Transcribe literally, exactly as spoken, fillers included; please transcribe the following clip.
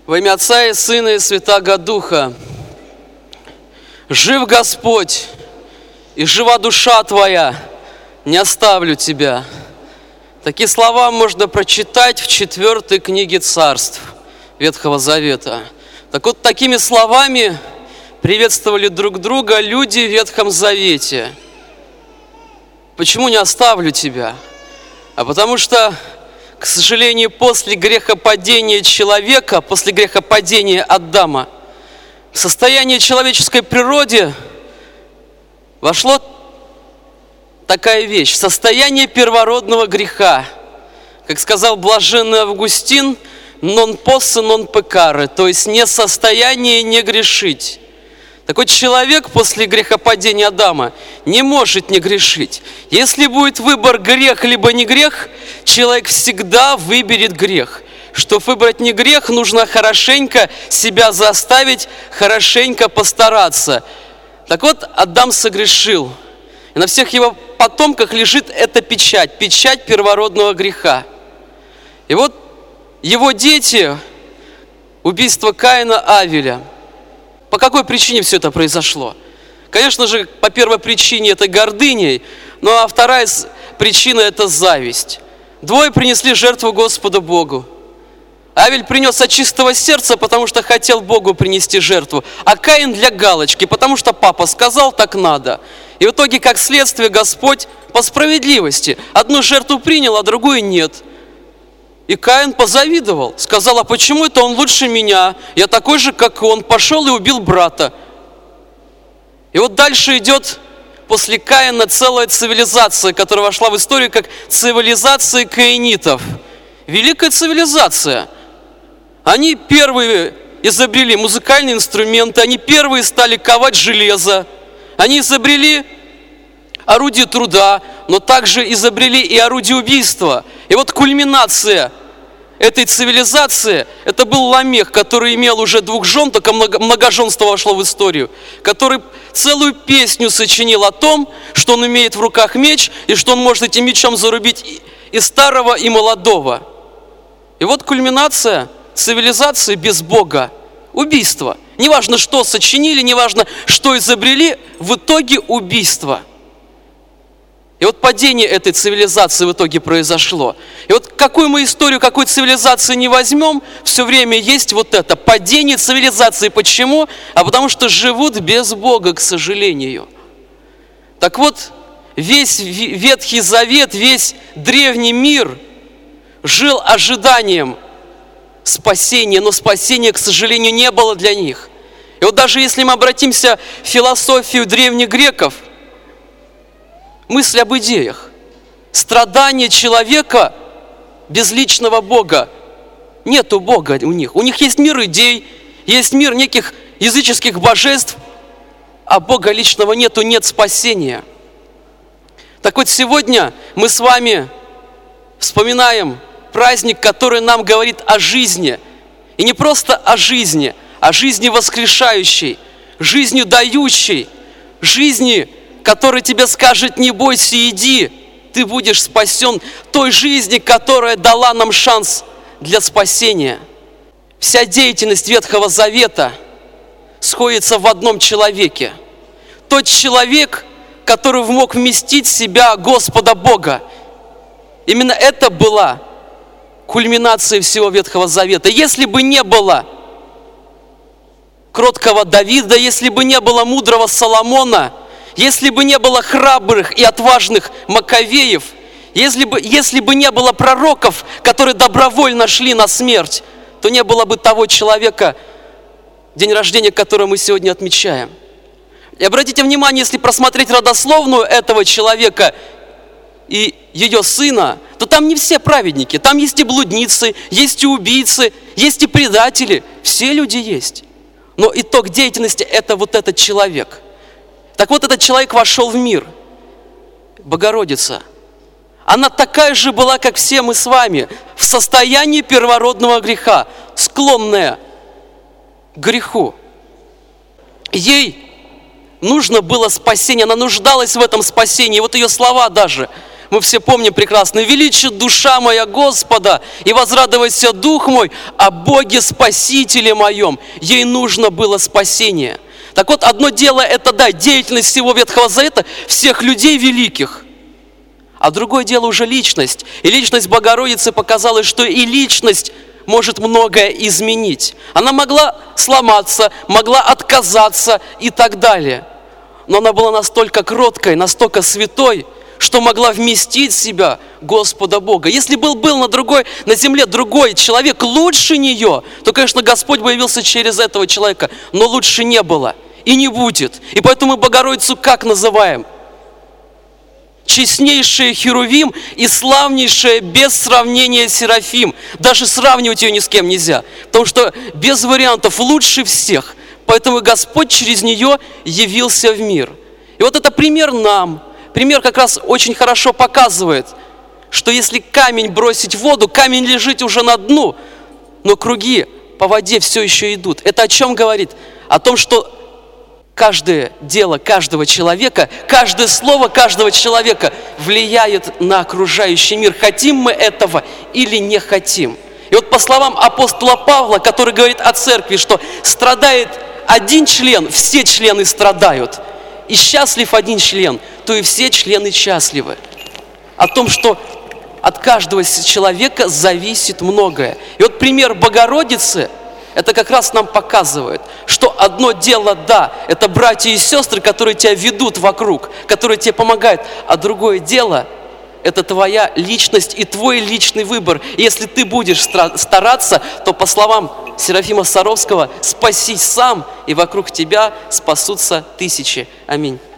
Во имя Отца и Сына и Святаго Духа. Жив Господь, и жива душа твоя, не оставлю тебя. Такие слова можно прочитать в четвертой книге Царств Ветхого Завета. Так вот, такими словами приветствовали друг друга люди в Ветхом Завете. Почему не оставлю тебя? А потому что, к сожалению, после грехопадения человека, после грехопадения Адама, в состояние человеческой природы вошло такая вещь, состояние первородного греха. Как сказал блаженный Августин, non posse non peccare, то есть не состояние не грешить. Такой человек после грехопадения Адама не может не грешить. Если будет выбор грех либо не грех, человек всегда выберет грех. Чтобы выбрать не грех, нужно хорошенько себя заставить, хорошенько постараться. Так вот, Адам согрешил. И на всех его потомках лежит эта печать, печать первородного греха. И вот его дети, убийство Каина, Авеля. По какой причине все это произошло? Конечно же, по первой причине это гордыней, ну а вторая причина это зависть. Двое принесли жертву Господу Богу. Авель принес от чистого сердца, потому что хотел Богу принести жертву, а Каин для галочки, потому что папа сказал, так надо. И в итоге, как следствие, Господь по справедливости одну жертву принял, а другую нет. И Каин позавидовал, сказал, а почему это он лучше меня? Я такой же, как он, пошел и убил брата. И вот дальше идет после Каина целая цивилизация, которая вошла в историю как цивилизация каинитов. Великая цивилизация. Они первые изобрели музыкальные инструменты, они первые стали ковать железо, они изобрели орудие труда, но также изобрели и орудие убийства. И вот кульминация этой цивилизации, это был Ламех, который имел уже двух жен, только многоженство вошло в историю, который целую песню сочинил о том, что он имеет в руках меч, и что он может этим мечом зарубить и старого, и молодого. И вот кульминация цивилизации без Бога, убийство. Неважно, что сочинили, неважно, что изобрели, в итоге убийство. И вот падение этой цивилизации в итоге произошло. И вот какую мы историю, какой цивилизации не возьмем, все время есть вот это, падение цивилизации. Почему? А потому что живут без Бога, к сожалению. Так вот, весь Ветхий Завет, весь древний мир жил ожиданием спасения, но спасения, к сожалению, не было для них. И вот даже если мы обратимся в философию древних греков, мысль об идеях. Страдание человека без личного Бога. Нету Бога у них. У них есть мир идей, есть мир неких языческих божеств, а Бога личного нету, нет спасения. Так вот сегодня мы с вами вспоминаем праздник, который нам говорит о жизни. И не просто о жизни, а жизни воскрешающей, жизнью дающей, жизни, который тебе скажет, не бойся, иди, ты будешь спасен, той жизни, которая дала нам шанс для спасения. Вся деятельность Ветхого Завета сходится в одном человеке. Тот человек, который мог вместить в себя Господа Бога. Именно это была кульминация всего Ветхого Завета. Если бы не было кроткого Давида, если бы не было мудрого Соломона, если бы не было храбрых и отважных Маковеев, если бы, если бы не было пророков, которые добровольно шли на смерть, то не было бы того человека, день рождения которого мы сегодня отмечаем. И обратите внимание, если просмотреть родословную этого человека и ее сына, то там не все праведники, там есть и блудницы, есть и убийцы, есть и предатели, все люди есть. Но итог деятельности – это вот этот человек. Так вот, этот человек вошел в мир. Богородица. Она такая же была, как все мы с вами, в состоянии первородного греха, склонная к греху. Ей нужно было спасение, она нуждалась в этом спасении. Вот ее слова даже. Мы все помним прекрасно: «Величит душа моя Господа, и возрадовался дух мой о Боге Спасителе моем». Ей нужно было спасение. Так вот, одно дело это, да, деятельность всего Ветхого Завета, всех людей великих. А другое дело уже личность. И личность Богородицы показала, что и личность может многое изменить. Она могла сломаться, могла отказаться и так далее. Но она была настолько кроткой, настолько святой, что могла вместить в себя Господа Бога. Если был, был на, другой, на земле другой человек лучше нее, то, конечно, Господь бы явился через этого человека, но лучше не было и не будет. И поэтому мы Богородицу как называем? Честнейшая Херувим и славнейшая без сравнения Серафим. Даже сравнивать ее ни с кем нельзя, потому что без вариантов лучше всех. Поэтому Господь через нее явился в мир. И вот это пример нам. Пример как раз очень хорошо показывает, что если камень бросить в воду, камень лежит уже на дну, но круги по воде все еще идут. Это о чем говорит? О том, что каждое дело каждого человека, каждое слово каждого человека влияет на окружающий мир. Хотим мы этого или не хотим. И вот по словам апостола Павла, который говорит о церкви, что страдает один член, все члены страдают. И счастлив один член, то и все члены счастливы. О том, что от каждого человека зависит многое. И вот пример Богородицы, это как раз нам показывает, что одно дело, да, это братья и сестры, которые тебя ведут вокруг, которые тебе помогают, а другое дело, это твоя личность и твой личный выбор. И если ты будешь стараться, то, по словам Серафима Саровского, спасись сам, и вокруг тебя спасутся тысячи. Аминь.